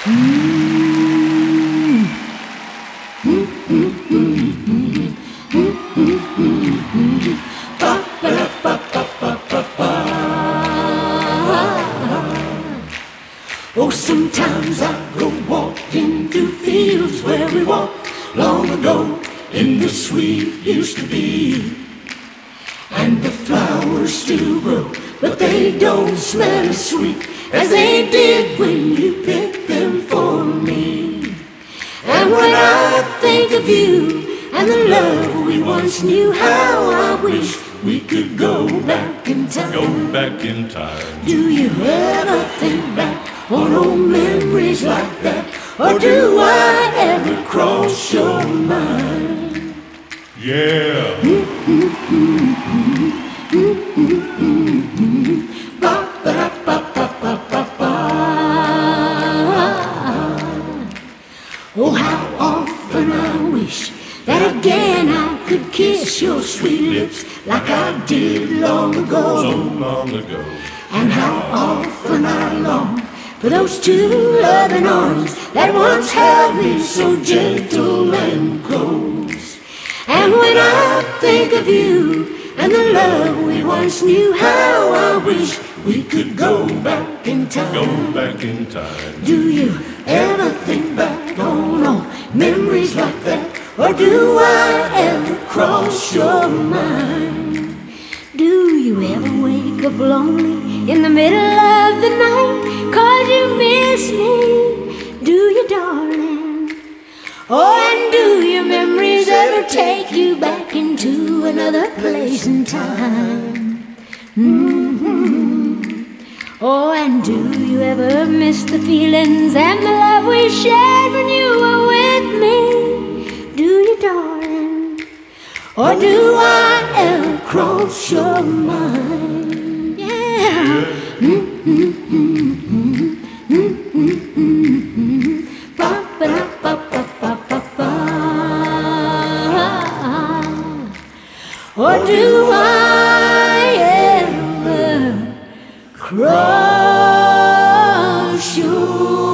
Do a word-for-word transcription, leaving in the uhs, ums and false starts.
Oh, sometimes I go walking through fields where we walked long ago in the sweet used to be. And the flowers still grow, but they don't smell as sweet as they did when you picked them for me. And when I think of you and the love we once knew, how I wish we could go back in time. Go back in time. Do you ever think back on old memories like that? Or do I ever cross your mind? Yeah. Oh, how often I wish that again I could kiss your sweet lips like I did long ago. So long ago. And how often I long for those two loving arms that once held me so gentle and close. And when I think of you and the love we once knew, how I wish we could go back in time. Go back in time. Do you ever think back on old memories like that? Or do I ever cross your mind? Do you ever wake up lonely in the middle of the night 'cause you miss me? Do you, darling? Oh, and do your memories ever take you back into another place and time? Mm-hmm. Oh, and do you ever miss the feelings and the love we shared when you were with me? Do you, darling? Or do I ever cross your mind? Yeah. Mm-hmm. Mm-hmm. Ba-ba-da-ba-ba-ba-ba-ba. Or do I ever cross your